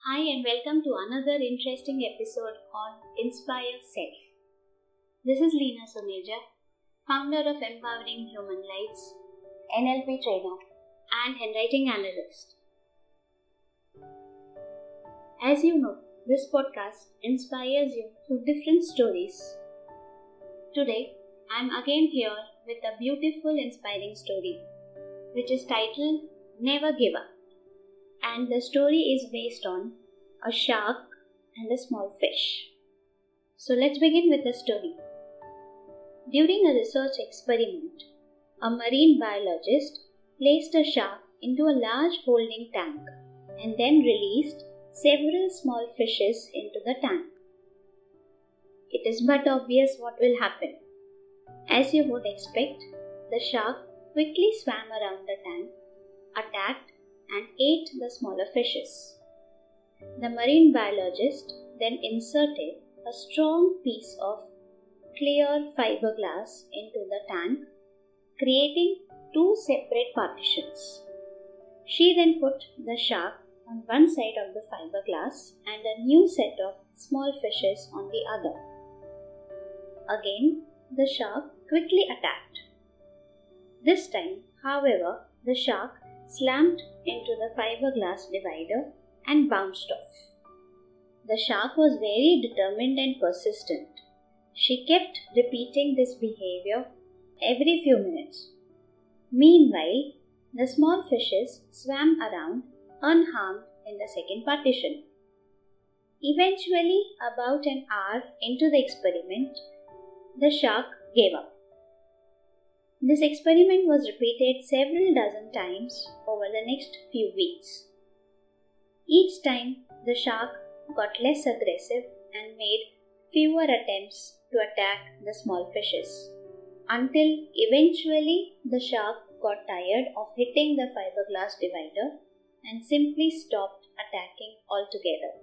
Hi and welcome to another interesting episode on Inspire Self. This is Leena Suneja, founder of Empowering Human Lives, NLP trainer and handwriting analyst. As you know, this podcast inspires you through different stories. Today, I am again here with a beautiful inspiring story which is titled Never Give Up. And the story is based on a shark and a small fish. So let's begin with the story. During a research experiment, a marine biologist placed a shark into a large holding tank and then released several small fishes into the tank. It is but obvious what will happen. As you would expect, the shark quickly swam around the tank, attacked and ate the smaller fishes. The marine biologist then inserted a strong piece of clear fiberglass into the tank, creating two separate partitions. She then put the shark on one side of the fiberglass and a new set of small fishes on the other. Again, the shark quickly attacked. This time, however, the shark slammed into the fiberglass divider and bounced off. The shark was very determined and persistent. She kept repeating this behavior every few minutes. Meanwhile, the small fishes swam around unharmed in the second partition. Eventually, about an hour into the experiment, the shark gave up. This experiment was repeated several dozen times over the next few weeks. Each time, the shark got less aggressive and made fewer attempts to attack the small fishes, until eventually the shark got tired of hitting the fiberglass divider and simply stopped attacking altogether.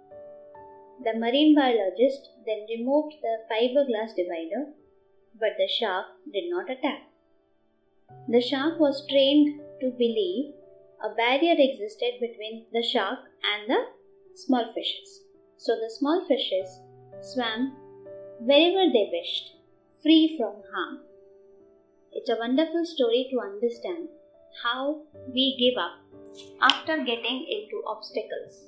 The marine biologist then removed the fiberglass divider, but the shark did not attack. The shark was trained to believe a barrier existed between the shark and the small fishes. So the small fishes swam wherever they wished, free from harm. It's a wonderful story to understand how we give up after getting into obstacles.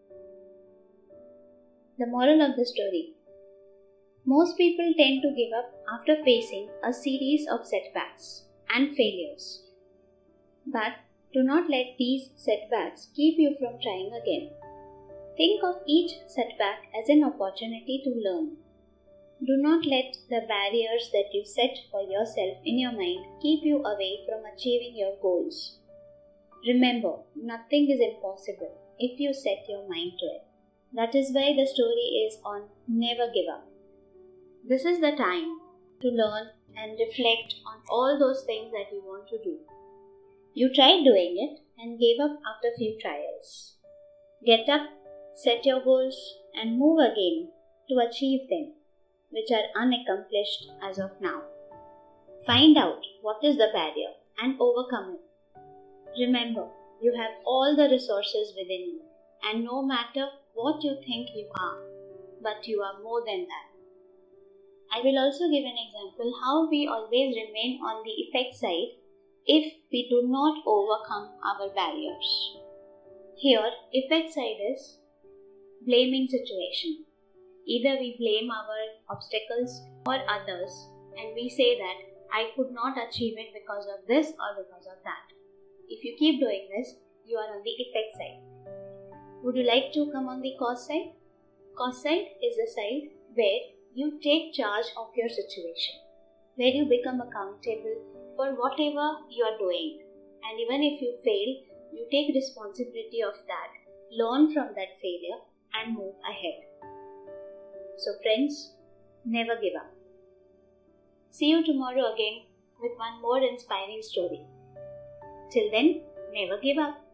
The moral of the story: most people tend to give up after facing a series of setbacks and failures. But do not let these setbacks keep you from trying again. Think of each setback as an opportunity to learn. Do not let the barriers that you set for yourself in your mind keep you away from achieving your goals. Remember, nothing is impossible if you set your mind to it. That is why the story is on Never Give Up. This is the time to learn and reflect on all those things that you want to do. You tried doing it and gave up after few trials. Get up, set your goals and move again to achieve them, which are unaccomplished as of now. Find out what is the barrier and overcome it. Remember, you have all the resources within you, and no matter what you think you are, but you are more than that. I will also give an example how we always remain on the effect side if we do not overcome our barriers. Here, effect side is blaming situation. Either we blame our obstacles or others and we say that I could not achieve it because of this or because of that. If you keep doing this, you are on the effect side. Would you like to come on the cause side? Cause side is the side where you take charge of your situation, where you become accountable for whatever you are doing. And even if you fail, you take responsibility of that, learn from that failure and move ahead. So friends, never give up. See you tomorrow again with one more inspiring story. Till then, never give up.